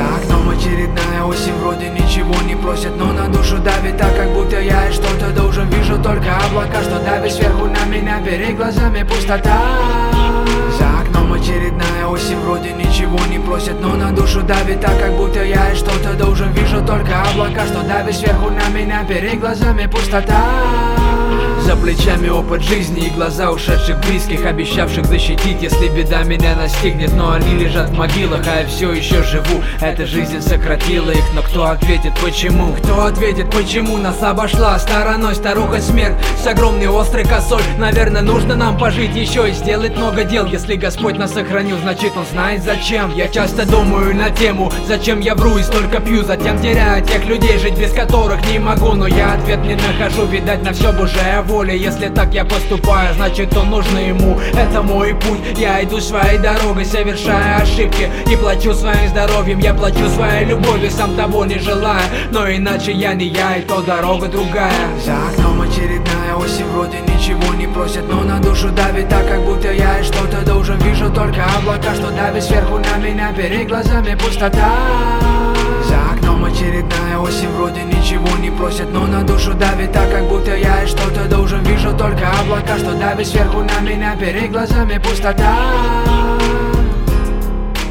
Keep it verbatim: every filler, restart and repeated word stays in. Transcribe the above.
За окном очередная осень, вроде ничего не просит, но на душу давит так, как будто я и что-то должен. Вижу только облака, что давит сверху на меня, перед глазами пустота. За окном очередная осень, вроде ничего не просит, но на душу давит так, как будто я и что-то должен. Вижу только облака, что давит сверху на меня, перед глазами пустота. За плечами опыт жизни и глаза ушедших близких, обещавших защитить, если беда меня настигнет. Но они лежат в могилах, а я все еще живу. Эта жизнь сократила их, но кто ответит почему? Кто ответит почему нас обошла стороной старуха смерть с огромной острой косой? Наверное, нужно нам пожить еще и сделать много дел. Если Господь нас сохранил, значит Он знает зачем. Я часто думаю на тему, зачем я вру и столько пью, затем теряю тех людей, жить без которых не могу. Но я ответ не нахожу, видать, на все Божья воля. Если так я поступаю, значит он нужно ему. Это мой путь, я иду своей дорогой, совершая ошибки и плачу своим здоровьем. Я плачу своей любовью, сам того не желая, но иначе я не я, и то дорога другая. За окном очередная осень, вроде ничего не просит, но на душу давит так, как будто я и что-то должен. Вижу только облака, что давит сверху на меня, перед глазами пустота. За окном очередная осень, вроде ничего не просит, но на душу давит так, как будто я и что-то должен. Вижу только облака, что давит сверху на меня, перед глазами пустота.